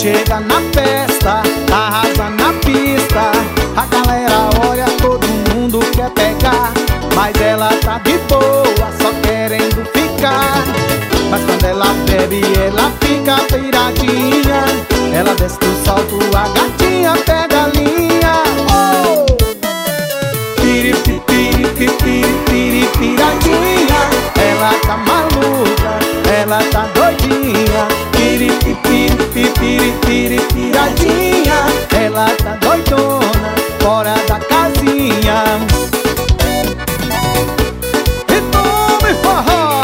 chega na festa, arrasa na pista. A galera olha, todo mundo quer pegar, mas ela tá de boa, só querendo ficar. Mas quando ela bebe, ela fica piradinha. Ela desce do salto, a gatinha pega a linha. Oh! Piri, piri, piri, piri, piradinha. Ela tá maluca, ela tá doidinha. Piri, piri, piri, piri, piradinha. Ela tá doidona, fora da casinha. E tome forró!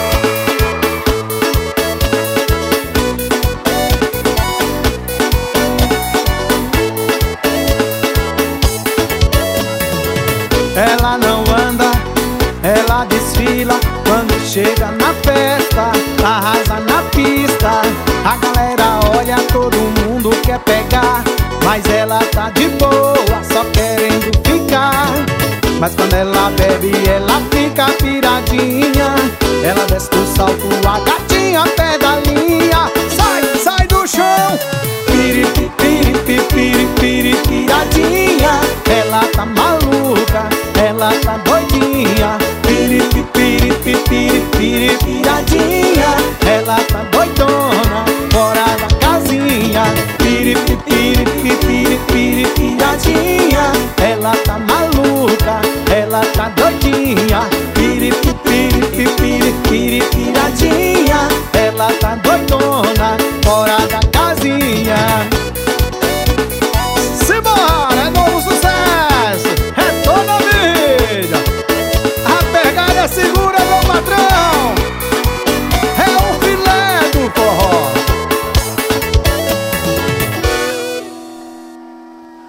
Ela não anda, ela desfila. Quando chega na festa, arrasa na pista. A galera olha, todo mundo quer pegar, mas ela tá de boa, só querendo ficar. Mas quando ela bebe, ela fica piradinha. Ela desce do salto, a gatinha pega a linha. Sai, sai do chão! Piri, piri, piri, piri, piri, piradinha. Ela tá maluca, ela tá doidinha. Piri, piri, piri, piri, piri, piradinha. Ela tá doidona, fora da casinha. Piri, piri, piri, piri, piri, piradinha. Ela tá maluca, ela tá